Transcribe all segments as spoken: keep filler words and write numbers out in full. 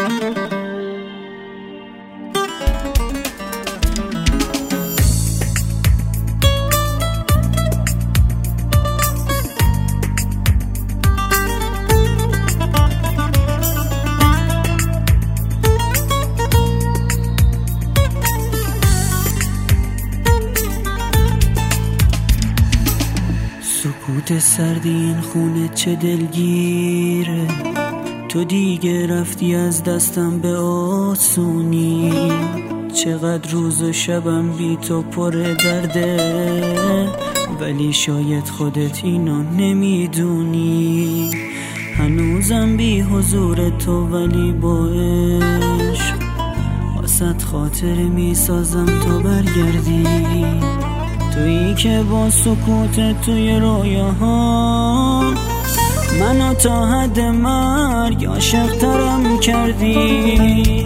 سکوت سردی این خونه چه دلگیره، تو دیگه رفتی از دستم به آسونی. چقدر روز و شبم بی تو پر درده، ولی شاید خودت اینو نمیدونی. هنوزم بی حضور تو ولی با عشق واسه خاطر میسازم تو برگردی. تویی که با سکوت توی رویاها منو تا حد مرگ عاشق ترم کردی.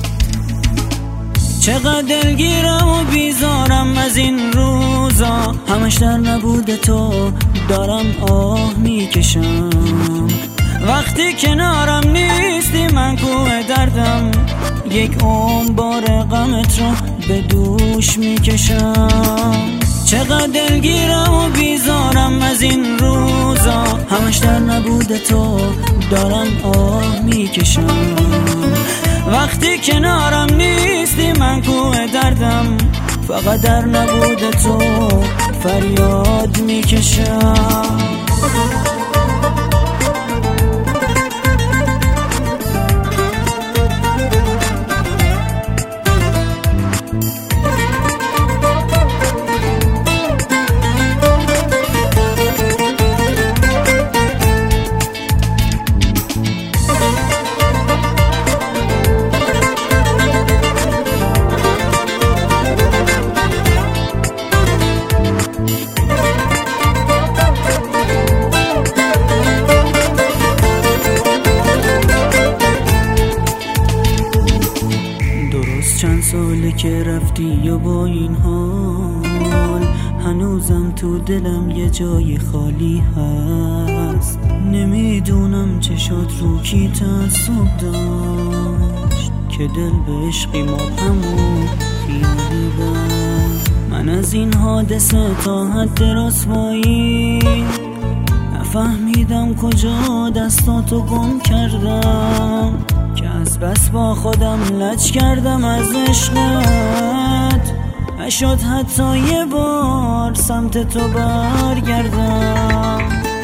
چقدر دلگیرم و بیزارم از این روزا، همش در نبود تو دارم آه میکشم. وقتی کنارم نیستی من کوه دردم، یک عمر بار غمت رو به دوش میکشم. چقدر دلگیرم و بیزارم از این روزا، همش در نبود تو دارم آه میکشم. وقتی کنارم نیستی من کوه دردم، فقط در نبود تو فریاد میکشم. چند ساله که رفتی و با این حال هنوزم تو دلم یه جای خالی هست. نمیدونم چشات رو کی تعصب داشت که دل به عشقی مبهم خیالی بست. من از این حادثه تا حد رسوایی نفهمیدم کجا دستاتو گم کردم، که از بس با خودم لج کردم از عشقت. نشد حتی یه بار سمت تو برگردم.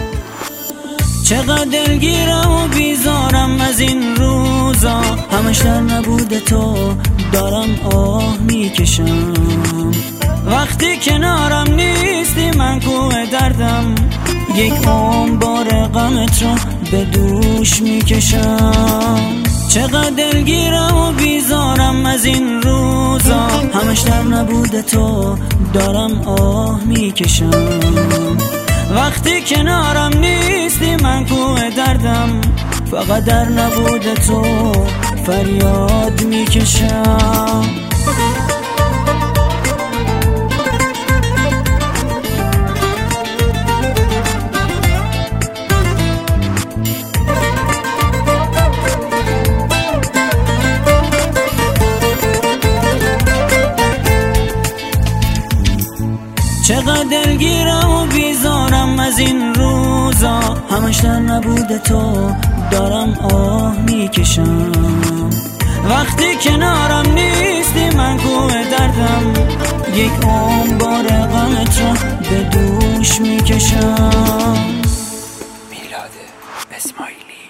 چقدر دلگیرم و بیزارم از این روزا، همش در نبود تو دارم آه میکشم. وقتی کنارم نیستی من کوه دردم، یک عمر بار غمت رو به دوش میکشم. چقدر دلگیرم و بیزارم از این روزا، همش در نبود تو دارم آه میکشم. وقتی کنارم نیستی من کوه دردم، فقط در نبود تو فریاد میکشم. چقدر دلگیرم و بیزارم از این روزا، همش در نبود تو دارم آه میکشم. وقتی کنارم نیستی من کوه دردم، یک عمر بار غمت رو به دوش میکشم. میلاد اسماعیلی.